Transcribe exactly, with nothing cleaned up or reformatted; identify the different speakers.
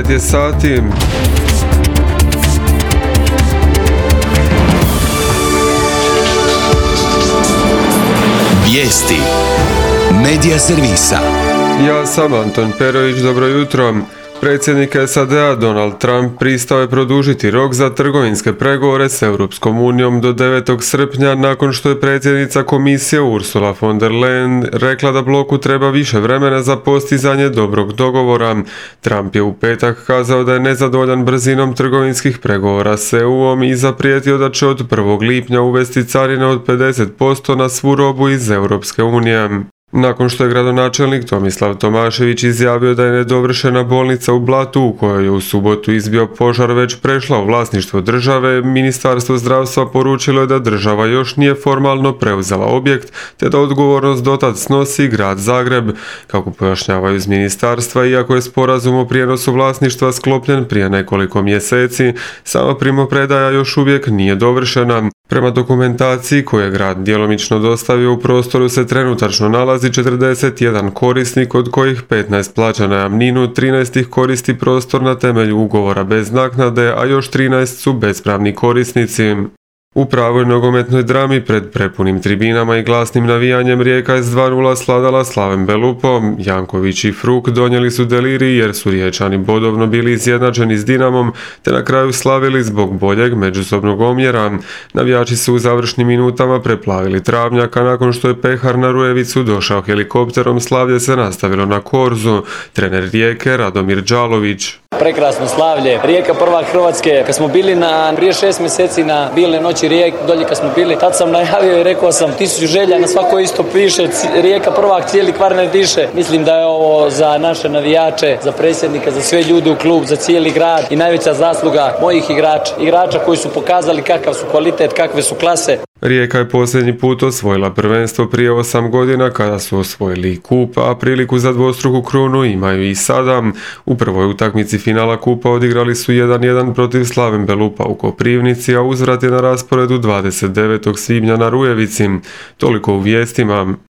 Speaker 1: devet je sati.
Speaker 2: Vijesti Medija servisa.
Speaker 1: Ja sam Anton Perović, dobro jutro. Predsjednik S A D-a Donald Trump pristao je produžiti rok za trgovinske pregovore s Europskom unijom do devetog srpnja nakon što je predsjednica komisije Ursula von der Leyen rekla da bloku treba više vremena za postizanje dobrog dogovora. Trump je u petak kazao da je nezadovoljan brzinom trgovinskih pregovora s E U-om i zaprijetio da će od prvog lipnja uvesti carine od pedeset posto na svu robu iz Europske unije. Nakon što je gradonačelnik Tomislav Tomašević izjavio da je nedovršena bolnica u Blatu u kojoj je u subotu izbio požar već prešla u vlasništvo države, Ministarstvo zdravstva poručilo je da država još nije formalno preuzela objekt te da odgovornost dotad snosi grad Zagreb. Kako pojašnjavaju iz ministarstva, iako je sporazum o prijenosu vlasništva sklopljen prije nekoliko mjeseci, sama primopredaja još uvijek nije dovršena. Prema dokumentaciji koju je grad djelomično dostavio, u prostoru se trenutačno nalazi četrdeset jedan korisnik, od kojih petnaest plaća najamninu, trinaest ih koristi prostor na temelju ugovora bez naknade, a još trinaest su bespravni korisnici. U pravoj nogometnoj drami pred prepunim tribinama i glasnim navijanjem Rijeka je s dva nula sladala Slaven Belupo. Janković i Fruk donijeli su delirij jer su Riječani bodovno bili izjednačeni s Dinamom te na kraju slavili zbog boljeg međusobnog omjera. Navijači su u završnim minutama preplavili travnjaka, nakon što je pehar na Rujevicu došao helikopterom, slavlje se nastavilo na Korzu. Trener Rijeke Radomir Đalović.
Speaker 3: Prekrasno slavlje, Rijeka prvak Hrvatske. Kad smo bili na prije šest mjeseci na Bilne noći Rijek, dolje kad smo bili, tad sam najavio i rekao sam tisuću želja, na svako isto piše, Rijeka prvak, cijeli Kvarner diše. Mislim da je ovo za naše navijače, za predsjednika, za sve ljude u klub, za cijeli grad i najveća zasluga mojih igrača, igrača koji su pokazali kakav su kvalitet, kakve su klase.
Speaker 1: Rijeka je posljednji put osvojila prvenstvo prije osam godina kada su osvojili kup, a priliku za dvostruku krunu imaju i sada. U prvoj utakmici finala kupa odigrali su jedan jedan protiv Slaven Belupa u Koprivnici, a uzvrat je na rasporedu dvadeset devetog svibnja na Rujevici. Toliko u vijestima.